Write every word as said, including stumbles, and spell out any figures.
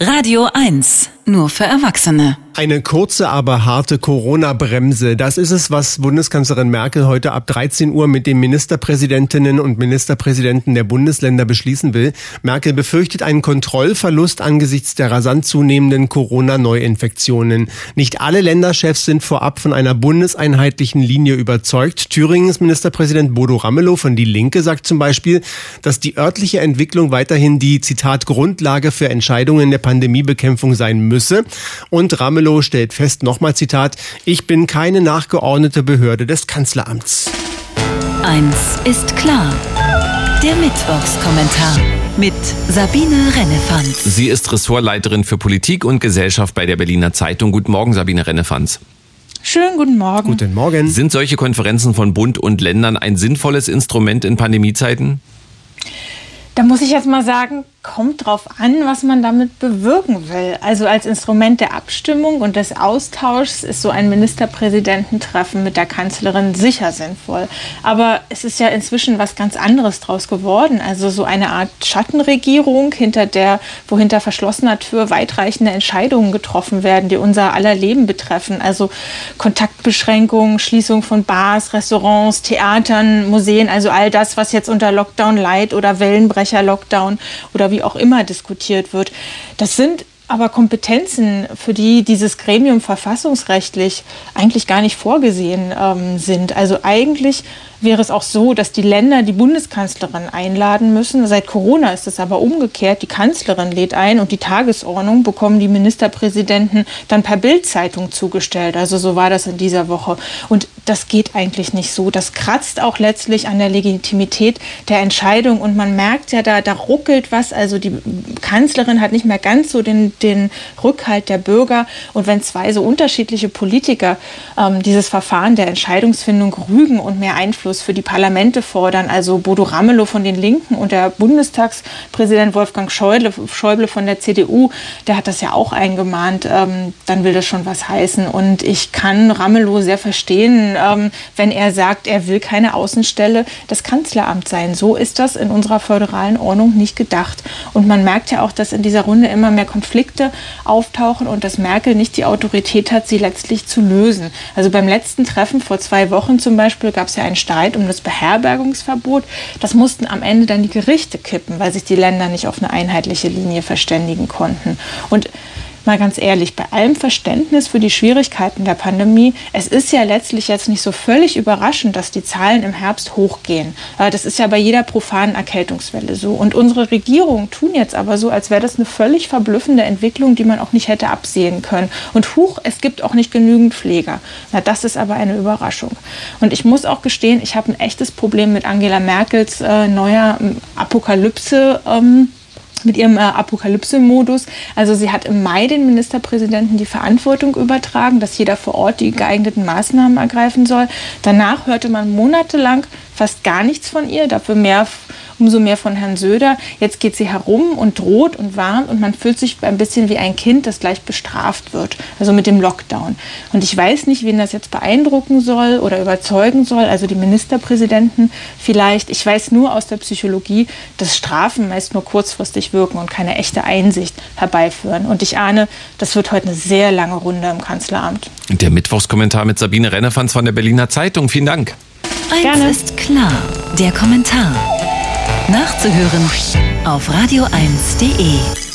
Radio eins, nur für Erwachsene. Eine kurze, aber harte Corona-Bremse. Das ist es, was Bundeskanzlerin Merkel heute ab dreizehn Uhr mit den Ministerpräsidentinnen und Ministerpräsidenten der Bundesländer beschließen will. Merkel befürchtet einen Kontrollverlust angesichts der rasant zunehmenden Corona-Neuinfektionen. Nicht alle Länderchefs sind vorab von einer bundeseinheitlichen Linie überzeugt. Thüringens Ministerpräsident Bodo Ramelow von Die Linke sagt zum Beispiel, dass die örtliche Entwicklung weiterhin die, Zitat, Grundlage für Entscheidungen der Pandemiebekämpfung sein müsse. Und Ramelow stellt fest, nochmal Zitat, ich bin keine nachgeordnete Behörde des Kanzleramts. Eins ist klar. Der Mittwochskommentar mit Sabine Rennefanz. Sie ist Ressortleiterin für Politik und Gesellschaft bei der Berliner Zeitung. Guten Morgen, Sabine Rennefanz. Schönen guten Morgen. Guten Morgen. Sind solche Konferenzen von Bund und Ländern ein sinnvolles Instrument in Pandemiezeiten? Da muss ich jetzt mal sagen, kommt drauf an, was man damit bewirken will. Also als Instrument der Abstimmung und des Austauschs ist so ein Ministerpräsidententreffen mit der Kanzlerin sicher sinnvoll. Aber es ist ja inzwischen was ganz anderes draus geworden. Also so eine Art Schattenregierung, hinter der, wo hinter verschlossener Tür weitreichende Entscheidungen getroffen werden, die unser aller Leben betreffen. Also Kontaktbeschränkungen, Schließung von Bars, Restaurants, Theatern, Museen, also all das, was jetzt unter Lockdown Light oder Wellenbrecher-Lockdown oder wie auch immer diskutiert wird. Das sind aber Kompetenzen, für die dieses Gremium verfassungsrechtlich eigentlich gar nicht vorgesehen ähm, sind. Also eigentlich wäre es auch so, dass die Länder die Bundeskanzlerin einladen müssen. Seit Corona ist es aber umgekehrt. Die Kanzlerin lädt ein und die Tagesordnung bekommen die Ministerpräsidenten dann per Bild-Zeitung zugestellt. Also so war das in dieser Woche. Und das geht eigentlich nicht so. Das kratzt auch letztlich an der Legitimität der Entscheidung. Und man merkt ja, da, da ruckelt was. Also die Kanzlerin hat nicht mehr ganz so den, den Rückhalt der Bürger. Und wenn zwei so unterschiedliche Politiker ähm, dieses Verfahren der Entscheidungsfindung rügen und mehr Einfluss für die Parlamente fordern, also Bodo Ramelow von den Linken und der Bundestagspräsident Wolfgang Schäuble, Schäuble von der C D U, der hat das ja auch eingemahnt, ähm, dann will das schon was heißen. Und ich kann Ramelow sehr verstehen, ähm, wenn er sagt, er will keine Außenstelle des Kanzleramts sein. So ist das in unserer föderalen Ordnung nicht gedacht. Und man merkt ja auch, dass in dieser Runde immer mehr Konflikte auftauchen und dass Merkel nicht die Autorität hat, sie letztlich zu lösen. Also beim letzten Treffen vor zwei Wochen zum Beispiel gab es ja einen Streit um das Beherbergungsverbot. Das mussten am Ende dann die Gerichte kippen, weil sich die Länder nicht auf eine einheitliche Linie verständigen konnten. Und mal ganz ehrlich, bei allem Verständnis für die Schwierigkeiten der Pandemie, es ist ja letztlich jetzt nicht so völlig überraschend, dass die Zahlen im Herbst hochgehen. Das ist ja bei jeder profanen Erkältungswelle so. Und unsere Regierungen tun jetzt aber so, als wäre das eine völlig verblüffende Entwicklung, die man auch nicht hätte absehen können. Und huch, es gibt auch nicht genügend Pfleger. Na, das ist aber eine Überraschung. Und ich muss auch gestehen, ich habe ein echtes Problem mit Angela Merkels äh, neuer Apokalypse ähm, mit ihrem äh, Apokalypse-Modus. Also sie hat im Mai den Ministerpräsidenten die Verantwortung übertragen, dass jeder vor Ort die geeigneten Maßnahmen ergreifen soll. Danach hörte man monatelang fast gar nichts von ihr, dafür mehr, umso mehr von Herrn Söder. Jetzt geht sie herum und droht und warnt und man fühlt sich ein bisschen wie ein Kind, das gleich bestraft wird, also mit dem Lockdown. Und ich weiß nicht, wen das jetzt beeindrucken soll oder überzeugen soll, also die Ministerpräsidenten vielleicht. Ich weiß nur aus der Psychologie, dass Strafen meist nur kurzfristig wirken und keine echte Einsicht herbeiführen. Und ich ahne, das wird heute eine sehr lange Runde im Kanzleramt. Der Mittwochskommentar mit Sabine Rennefanz von der Berliner Zeitung. Vielen Dank. Eins Gerne. ist klar. Der Kommentar. Nachzuhören auf radio eins punkt de.